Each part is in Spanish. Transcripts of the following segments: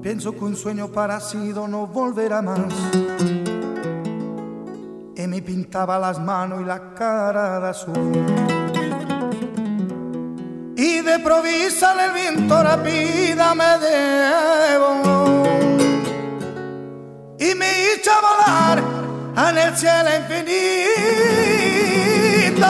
Pienso que un sueño parecido no volverá más. Y me pintaba las manos y la cara de azul. Y de provisa el viento rápida me llevó y me hizo volar en el cielo infinito.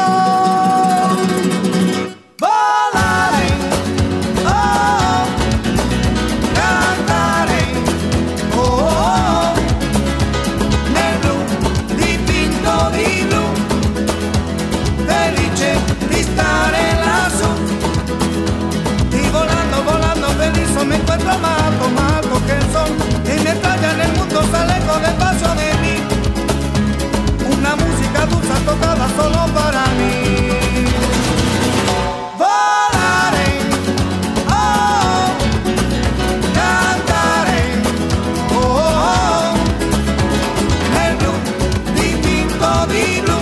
Volaré, oh, cantaré, oh, nel blu dipinto di blu, felice di stare lassù. Y volando, volando feliz me encuentro más alto que el sol. Y mientras ya en el mundo se alejo despacio de mí, una música dulce tocada solo para mí. Volaré, oh, cantaré, oh, nel blu dipinto di blu,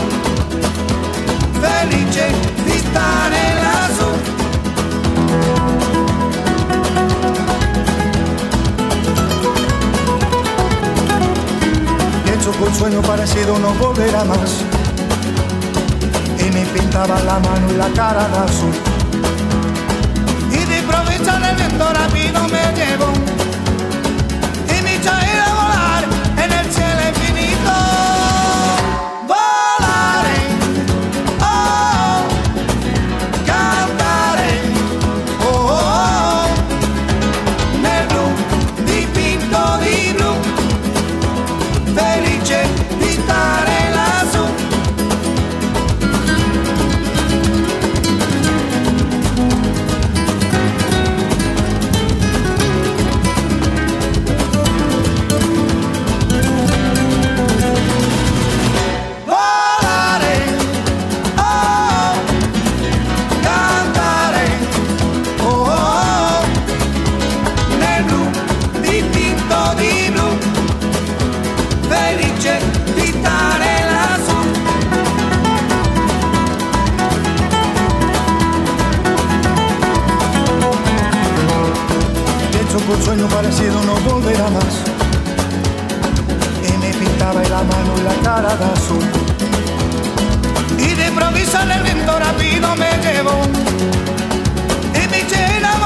felice di stare lassù. Pienso que un sueño parecido no volverá más. Y me pintaba la mano y la cara de azul. Y de improviso el viento rápido me llevó y me hizo ir a volar en el cielo infinito. Volaré, oh, cantaré, oh, nel blu dipinto di blu, felice di stare lassù. Volare, oh, cantare, oh, nel blu dipinto di blu, felice di stare lassù. Pienso que un sueño parecido no volverá más. Y me pintaba la mano y la cara de azul. Y de improviso el viento rápido me llevó y me llena